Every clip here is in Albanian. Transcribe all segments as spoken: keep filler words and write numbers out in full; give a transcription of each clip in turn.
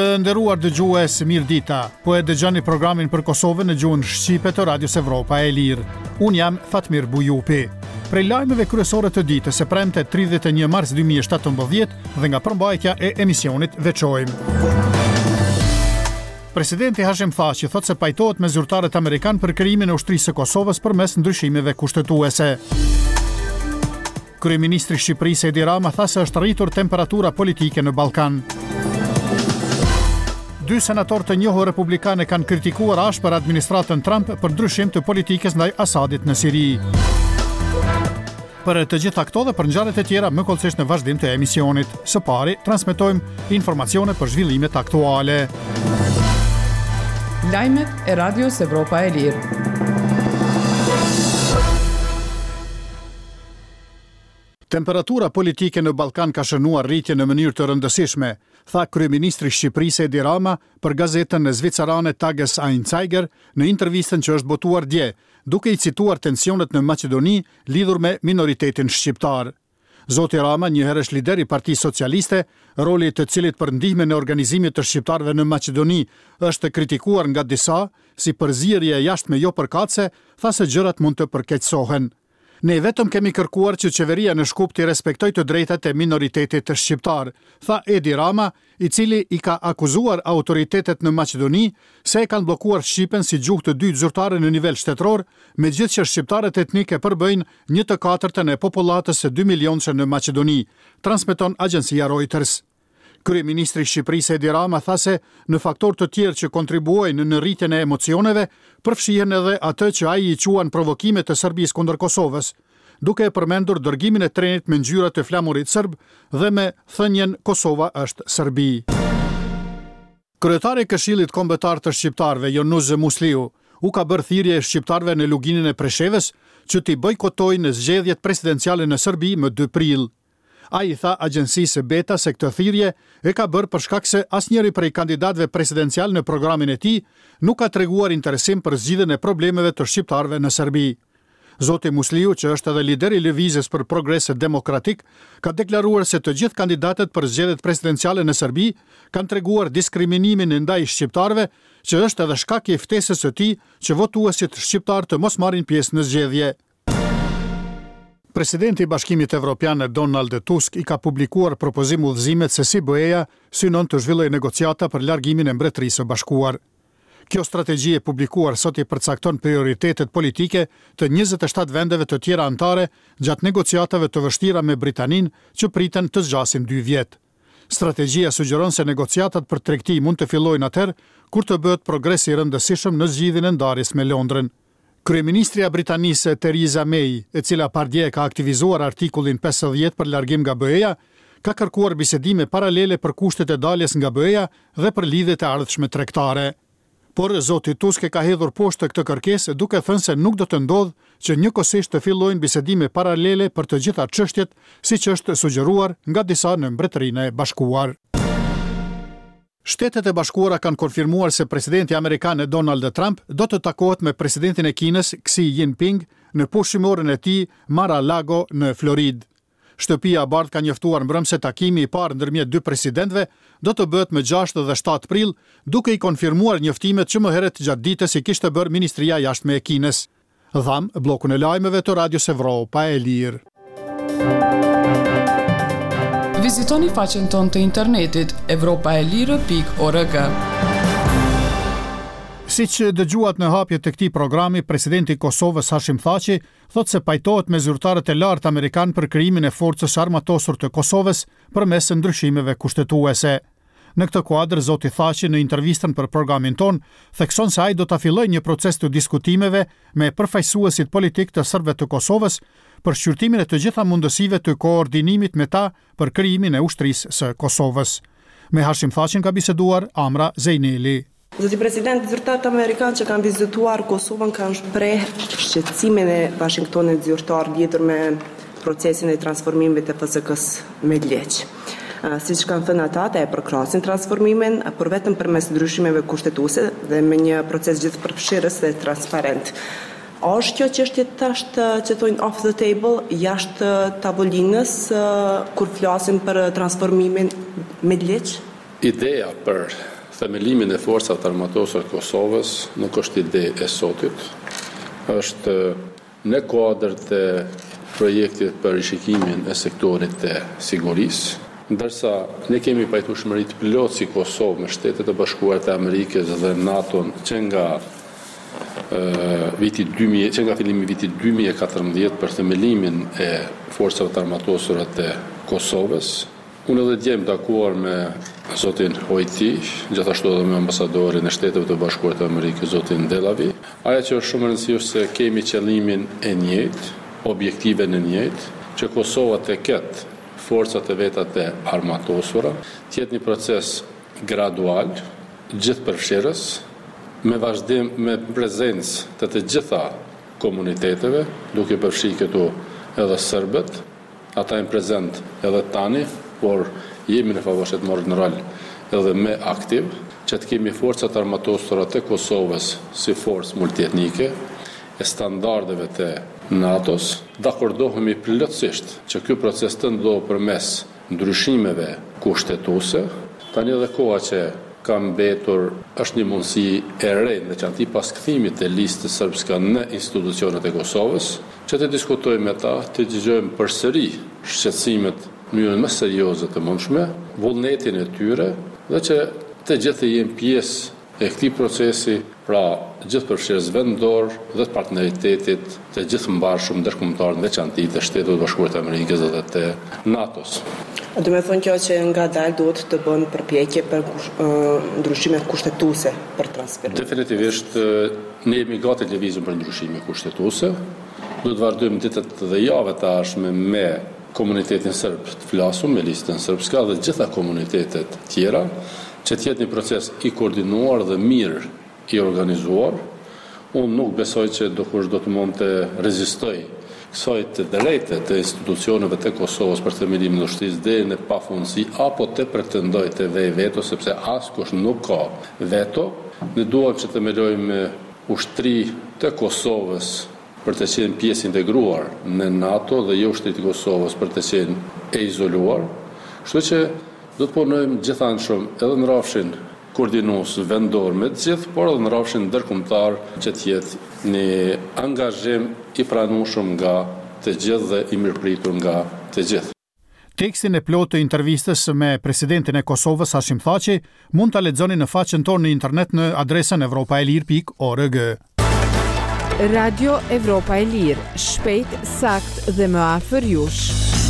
Të nderuar dëgjues, mirëdita. Po e dëgjoni programin për Kosovën në gjuhën shqipe të Radios Evropa e Lirë. Unë jam Fatmir Bujupi. Prej lajmeve kryesore të ditës së premte tridhjetë e një mars dy mijë e shtatëmbëdhjetë dhe nga përmbajtja e emisionit veçojmë. Presidenti Hashim Thaçi thotë se pajtohet me zyrtarët amerikan për krijimin e ushtrisë së Kosovës përmes ndryshimeve kushtetuese. Kryeministri i Shqipërisë Edi Rama tha se është rritur temperatura politike në Ballkan. Dy senatorë të njohur republikanë kanë kritikuar ashpër administratën Trump për ndryshim të politikës ndaj Asadit në Siri. Për të gjitha këto dhe për ngjarjet e tjera më kollësisht në vazhdim të emisionit. Së pari, transmetojmë informacione për zhvillimet aktuale. Lajmet e Radios Evropa e Lirë. Temperatura politike në Ballkan ka shënuar rritje në mënyrë të rëndësishme, tha kryeministri i Shqipërisë Edi Rama për gazetën zvicerane Tages-Anzeiger në intervistën që është botuar dje, duke i cituar tensionet në Maqedoni lidhur me minoritetin shqiptar. Zoti Rama, njëherësh lider i Partisë Socialiste, roli të cilit për ndihmën në organizimit të shqiptarëve në Maqedoni është kritikuar nga disa si përzierje jashtme jo përkatëse, tha se gjërat mund të përkeqësohen. Ne vetëm kemi kërkuar që qeveria në Shkup të respektojë të drejtat e minoritetit të shqiptar, tha Edi Rama, i cili i ka akuzuar autoritetet në Maqedoni se e kanë bllokuar shqipen si gjuhë të dytë zyrtare në nivel shtetëror, megjithëse që shqiptarët etnike përbëjnë një të katërtën e popullatës së dy milionshë në Maqedoni, transmeton agjencia Reuters. Kryeministri i Shqipërisë Edi Rama tha se në faktorë të tjerë që kontribuojnë në rritjen e emocioneve, përfshihen edhe atë që ai i quan provokime të Serbisë kundër Kosovës, duke e përmendur dërgimin e trenit me ngjyra të flamurit serb dhe me thënien Kosova është Serbi. Kryetari i Këshillit Kombëtar të Shqiptarëve, Jonuz Musliu, u ka bërë thirrje shqiptarëve në luginën e Preshevës që t'i bojkotojnë zgjedhjet presidenciale në Serbi më dy prill. Ai i tha agjencisë Beta se këtë thirrje e ka bërë për shkak se asnjëri prej kandidatëve presidencial në programin e tij nuk ka treguar interesim për zgjidhjen e problemeve të shqiptarëve në Serbi. Zoti Musliu, që është edhe lideri i Lëvizjes për Progres Demokratik, ka deklaruar se të gjithë kandidatët për zgjedhjet presidenciale në Serbi kanë treguar diskriminimin ndaj shqiptarëve, që është edhe shkak i ftesës së tij që votuesit shqiptar të mos marrin pjesë në zgjedhje. Presidenti i Bashkimit Evropian Donald Tusk i ka publikuar propozim udhëzimet se si B E-ja synon të zhvillojë negociata për largimin e Mbretërisë së Bashkuar. Kjo strategji e publikuar sot i përcakton prioritetet politike të njëzet e shtatë vendeve të tjera anëtare gjatë negociatave të vështira me Britaninë që priten të zgjasin dy vjet. Strategjia sugjeron se negociatat për tregti mund të fillojnë atëherë kur të bëhet progres i rëndësishëm në zgjidhjen e ndarjes me Londrën. Kryeministria Britanisë Theresa May, e cila pardje ka aktivizuar artikullin pesëdhjetë për largim nga B E-ja, ka kërkuar bisedime paralele për kushtet e daljes nga B E-ja dhe për lidhjet e ardhshme tregtare. Por zoti Tusk e ka hedhur poshtë këtë kërkesë duke thënë se nuk do të ndodhë që njëkohësisht të fillojnë bisedime paralele për të gjitha çështjet, siç është sugjeruar nga disa në Mbretërinë e Bashkuar. Shtetet e Bashkuara kanë konfirmuar se presidenti amerikan Donald Trump do të takohet me presidentin e Kinës Xi Jinping në pushimorën e tij Mar-a-Lago në Floridë. Shtëpia e Bardhë ka njoftuar mbrëm se takimi i parë ndërmjet dy presidentëve do të bëhet më gjashtë dhe shtatë prill, duke i konfirmuar njoftimet që më herët gjatë ditës i kishte bërë Ministria e Jashtme e Kinës. Dham bllokun e lajmeve të Radios Evropa e Lirë. Vizitoni faqen tonë të internetit evropaelire pikë org. Siç dëgjuat në hapje të këtij programi, presidenti i Kosovës Hashim Thaçi thotë se pajtohet me zyrtarët e lartë amerikan për krijimin e forcës armatosur të Kosovës përmes ndryshimeve kushtetuese. Në këtë kuadër, zoti Thaçi në intervistën për programin ton thekson se ai do ta fillojë një proces të diskutimeve me përfaqësuesit politik të serbëve të Kosovës për shqyrtimin e të gjitha mundësive të koordinimit me ta për krijimin e ushtrisë së Kosovës. Me Hashim Thaçin ka biseduar Amra Zejneli. Zoti president, zyrtarët amerikanë që kanë vizituar Kosovën kanë shprehë shqetësimin e Washingtonit zyrtar lidhur me procesin e transformimit të F S K-s me Leq. Si që kanë thënë ata, ata e përkrasin transformimin, por vetëm përmes ndryshimeve kushtetuese dhe me një proces gjithë përfshirës dhe transparent. A është kjo çështje tash që thonë off the table, jashtë tavolinës, kur flasim për transformimin me Leq? Ideja për themelimin e forcat armatosur të Kosovës nuk është ide e sotit, është në kuadër të projektit për rishikimin e sektorit të sigurisë, ndërsa ne kemi pajtueshmëri të plotë si Kosovë me Shtetet e Bashkuara të Amerikës dhe NATO-n që nga uh, viti dy mijë, që nga fillimi i vitit dy mijë e katërmbëdhjetë për themelimin e forcave të armatosura të Kosovës. Unë edhe djem takuar me zotin Hojti, gjithashtu edhe me ambasadorin e Shteteve të Bashkuara të Amerikës, zotin Delavi. Ajo që është shumë e rëndësishme se kemi qëllimin e njëjtë, objektiven e njëjtë, që Kosova të ketë forcat e veta të armatosura, të jetë një proces gradual, gjithëpërfshirës, me vazhdim me prezencë të të gjitha komuniteteve, duke përfshi këtu edhe serbët, ata janë prezent edhe tani, por jemi në favoshet morë në rol edhe me aktiv, që të kemi forcat armatosura të Kosovës si forcë multietnike, e standardeve të NATO-s, dakordohemi plotësisht që ky proces të ndodhë përmes ndryshimeve kushtetuese. Tani edhe koha që ka mbetur është një mundësi e re në veçanti pas kthimit të listës serbske në institucionet e Kosovës, që të diskutojmë me ta, të dëgjojmë përsëri shqetësimet në mënyrën më serioze të mundshme, vullnetin e tyre dhe që të gjithë jenë pjesë e këtij procesi, pra gjithëpërfshirës vendor dhe të partneritetit të gjithëmbarshëm ndërkombëtar në veçanti të Shtetit të Bashkuar të Amerikës dhe të NATO-s. Do të thonë kjo që nga dalë duhet të bën përpjekje për uh, ndryshime kushtetuese për transferim. Definitivisht ne jemi gati të lëvizim për ndryshime kushtetuese. Do të vazhdojmë ditët dhe javët të ardhshme me komunitetin serb të flasur, me listën serbska dhe gjitha komunitetet tjera, që të jetë një proces i koordinuar dhe mirë i organizuar. Unë nuk besoj që do kush do të mund të rezistoj kësaj të drejtë të institucioneve të Kosovës për themelimin e ushtrisë deri në pafundësi apo të pretendoj të vej veto, sepse askush nuk ka veto. Ne duam që të themelojmë ushtri të Kosovës për të qenë pjesë integruar në NATO dhe jo ushtri të Kosovës për të qenë e izoluar. Kështu që do të punojmë gjithanshëm edhe në rrafshin koordinues vendor me të gjithë, por edhe në rrafshin ndërkombëtar që të jetë një angazhim i pranueshëm nga të gjithë dhe i mirëpritur nga të gjithë. Tekstin e plotë të intervistës me presidentin e Kosovës Hashim Thaçi mund ta lexoni në faqen tonë në internet në adresën evropaelir pikë org. Radio Evropa e Lirë, shpejt, sakt dhe më afër jush.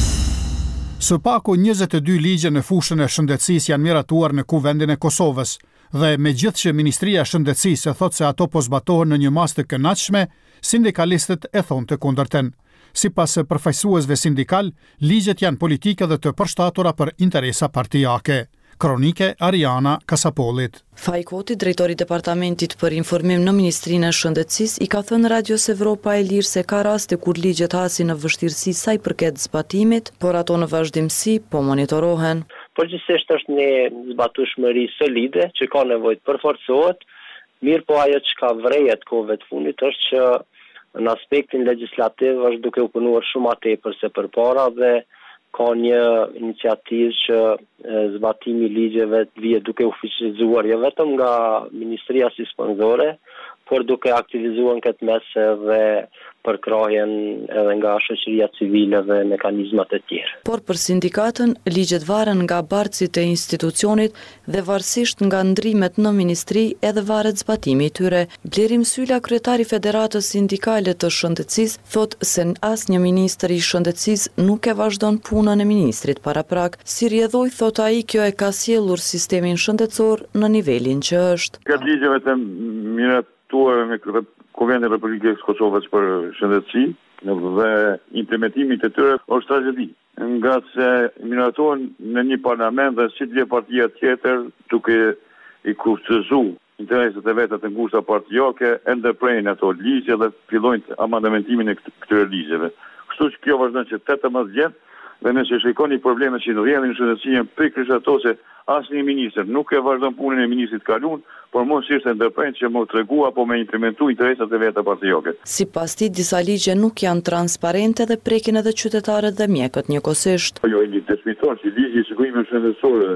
Së paku njëzet e dy ligje në fushën e shëndetësisë janë miratuar në kuvendin e Kosovës dhe megjithëse që Ministria e Shëndetësisë thotë se ato po zbatohen në një mas të kënaqshme, sindikalistët e thonë të kundërten. Sipas përfaqësuesve sindikal, ligjet janë politike dhe të përshtatura për interesa partijake. Kronike Ariana Kasapolit. Fajkoti, drejtori i departamentit për informim në Ministrinë e Shëndetësisë, i ka thënë Radios Evropa e Lirë se ka raste kur ligjet hasin në vështirësi sa i përket zbatimit, por ato në vazhdimsi po monitorohen. Përgjithsisht është një zbatueshmëri solide që ka nevojë të përforcohet, mirë po ajo që ka vrejet kohëve të fundit është që në aspektin legjislativ është duke u punuar shumë më tepër se përpara dhe ka një iniciativë që e, zbatimi i ligjeve vije duke u fuqizuar jo vetëm nga Ministria si sponzore, por duke aktivizuar në këtë mes edhe përkrahjen edhe nga shoqëria civile dhe mekanizmat e tjerë. Por për sindikatën, ligjet varen nga bartësit e institucionit dhe varësisht nga ndrimet në ministri edhe varet zbatimi i tyre. Blerim Sylla, kryetari Federatës Sindikale të Shëndetësisë, thot se asnjë ministër i Shëndetësisë nuk e vazhdon punën e ministrit paraprak. Si rrjedhoi, thot ai, kjo e ka sjellur sistemin shëndetësor në nivelin që është. Këtë ligje vetëm miratuar me Kuvendin e Republikës së Kosovës për shëndetësi dhe implementimi të tyre është tragjedi. Nga se miratohen në një parlament dhe si të partia tjetër duke i kushtëzu interesat e veta të ngushta partijake, e ndërprejnë ato ligje dhe fillojnë amandamentimin e këtyre ligjeve. Kështu që kjo vazhdon që tetëmbëdhjetë vjet dhe nëse shikoni problemet që ndodhin në shëndetësi janë pikërisht ato se asnjë ministër nuk e vazhdon punën e ministrit kalun, por mos ishte ndërprerje që më tregu apo më implementu interesat e veta partijake. Sipas tij, disa ligje nuk janë transparente dhe prekin edhe qytetarët dhe mjekët njëkohësisht. Jo, një dëshmitar që ligji i shikimeve shëndetësore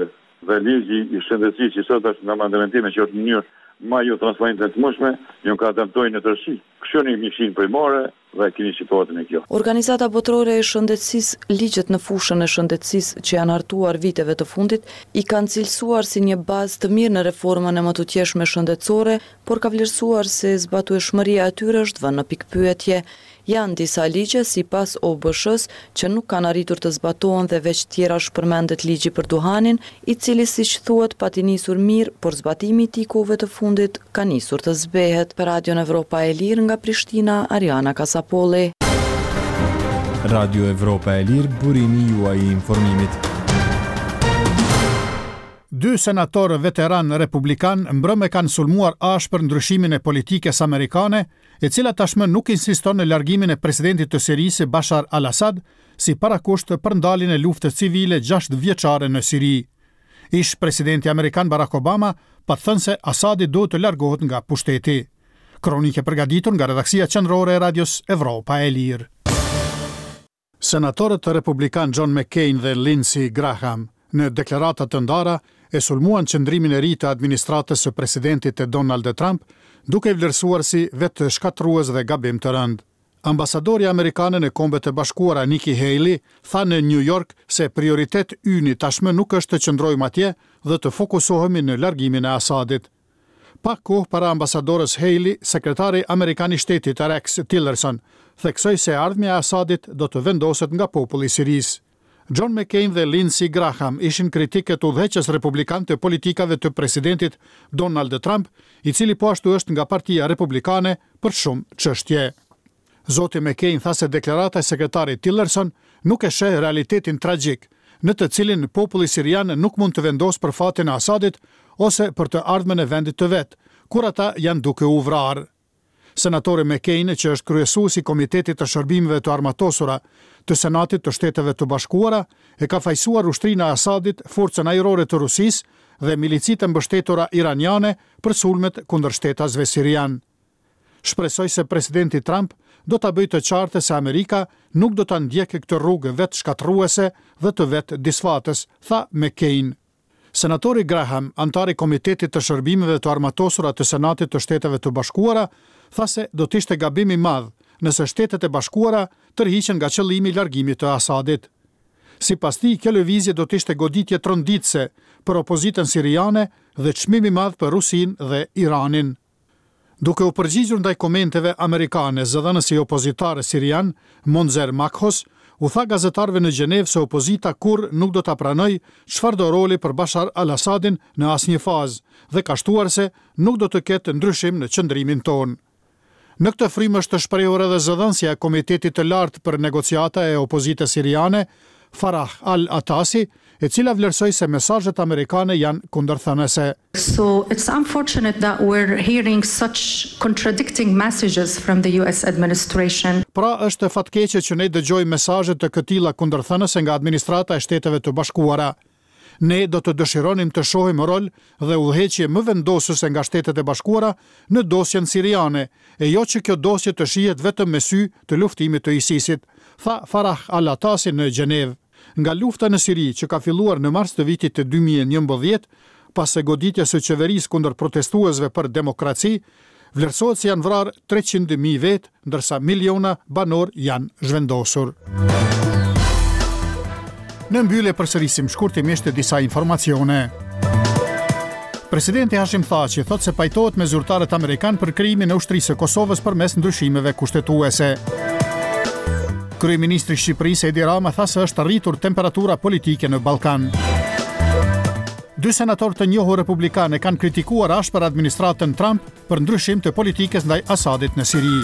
dhe ligji i shëndetësisë që sot është në amendamentin që është në mënyrë ma jo transparente të mëshme, jo ka adaptojnë në tërësi. Këshoni mishin primare dhe keni situatin e kjo. Organizata botërore e shëndetësisë, ligjet në fushën e shëndetësisë që janë hartuar viteve të fundit, i kanë cilësuar si një bazë të mirë në reformën e më të tjeshme shëndetësore, por ka vlerësuar se zbatueshmëria e tyre është vënë në pikpyetje. Janë disa ligje si pas O B S-s që nuk kanë arritur të zbatohen dhe veç tjera shpërmendet ligji për duhanin, i cili si që thuhet pati nisur mirë, por zbatimi i tij kohëve të fundit ka nisur të zbehet. Për Radion Evropa e Lirë nga Prishtina, Ariana Kasapolli. Radio Evropa e Lirë, burimi juaj i informimit. Dy senatorë veteran republikan mbrëmë kanë sulmuar ashpër ndryshimin e politikës amerikane, e cila tashmë nuk insiston në largimin e presidentit të Sirisë Bashar al-Assad si parakusht për ndaljen e luftës civile gjashtë vjeçare në Siri. Ish presidenti amerikan Barack Obama pa thënë se Assadi duhet të largohet nga pushteti. Kronike përgatitur nga redaksia qendrore e Radios Evropa e Lirë. Senatorët republikan John McCain dhe Lindsey Graham në deklarata të ndara e sulmuan qëndrimin e ri të administratës së presidentit e Donald Trump, duke i vlerësuar si vetë shkatrues dhe gabim të rënd. Ambasadori amerikane në Kombet e Bashkuara Nikki Haley tha në New York se prioritet yni tashmë nuk është të qëndrojmë atje dhe të fokusohemi në largimin e Assadit. Pak kohë para ambasadorës Haley, sekretari amerikan i shtetit Rex Tillerson theksoi se ardhmja e Assadit do të vendoset nga populli i Sirisë. John McCain dhe Lindsey Graham ishin kritikët udhëheqës republikan të politikave të presidentit Donald Trump, i cili po ashtu është nga Partia Republikane për shumë çështje. Zoti McCain tha se deklarata e sekretarit Tillerson nuk e sheh realitetin tragjik, në të cilin populli sirian nuk mund të vendosë për fatin e Assadit ose për të ardhmen e vendit të vet, kur ata janë duke u vrarë. Senatori McCain, që është kryesuesi i Komitetit të Shërbimeve të Armatosura të Senatit të Shteteve të Bashkuara, e ka fajsuar ushtrinë e Assadit, forcën ajrore të Rusisë dhe milicitë mbështetura iraniane për sulmet kundër shtetësve sirian. Shpresoj se presidenti Trump do ta bëjë të qartë se Amerika nuk do ta ndjekë këtë rrugë vetë shkatruese dhe të vetë disfatës, tha McCain. Senatori Graham, antari i Komitetit të Shërbimeve të Armatosura të Senatit të Shteteve të Bashkuara, tha se do të ishte gabim i madh nëse Shtetet e Bashkuara tërhiqen nga qëllimi i largimit të Assadit. Sipas tij, kjo lëvizje do të ishte goditje tronditëse për opozitën siriane dhe çmim i madh për Rusinë dhe Iranin. Duke u përgjigjur ndaj komenteve amerikane, zëdhënësi opozitar sirian Monzer Makhos u tha gazetarëve në Gjenevë se opozita kurrë nuk do ta pranojë çfarëdo roli për Bashar al-Assadin në asnjë fazë dhe ka shtuar se nuk do të ketë ndryshim në qëndrimin tonë. Në këtë frymë është të shprehur edhe zëdhënësja e Komitetit të Lartë për Negociata e Opozitës Siriane, Farah al-Atasi, e cila vlerësoi se mesazhet amerikane janë kundërthënëse. So it's unfortunate that we're hearing such contradicting messages from the U S administration. Pra është fatkeqe që ne dëgjojmë mesazhe të këtilla kundërthënëse nga administrata e Shteteve të Bashkuara. Ne do të dëshironim të shohim rol dhe udhëheqje më vendosuese nga Shtetet e Bashkuara në dosjen siriane, e jo që kjo dosje të shihet vetëm me sy të luftimit të ISIS-it, tha Farah al-Atasi në Gjenevë. Nga lufta në Siri që ka filluar në mars të vitit të dy mijë e njëmbëdhjetë, pas së goditjes së qeverisë kundër protestuesve për demokraci, vlerësohet se janë vrarë treqind mijë vetë, ndërsa miliona banor janë zhvendosur. Në mbyllje përsërisim shkurtimisht disa informacione. Presidenti Hashim Thaçi thot se pajtohet me zyrtarët amerikan për krijimin e ushtrisë së Kosovës përmes ndryshimeve kushtetuese. Kryeministri i Shqipërisë Edi Rama tha se është rritur temperatura politike në Ballkan. Dy senatorë të njohur republikanë kanë kritikuar ashpër administratën Trump për ndryshim të politikës ndaj Assadit në Siri.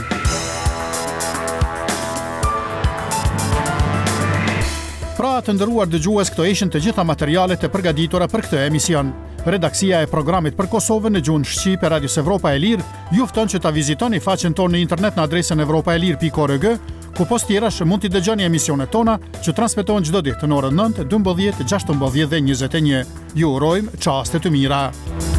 Pra të nderuar dëgjues, këto ishin të gjitha materialet e përgatitura për këtë emision. Redaksia e programit për Kosovën në gjuhën shqipe e Radios Evropa e Lirë ju fton që ta vizitoni faqen tonë në internet në adresën evropaelir pikë org, ku post tjerash mund t'i dëgjoni emisionet tona që transmetohen çdo ditë në orën nëntë, dymbëdhjetë, gjashtëmbëdhjetë dhe njëzet e një. Ju urojmë çaste të mira.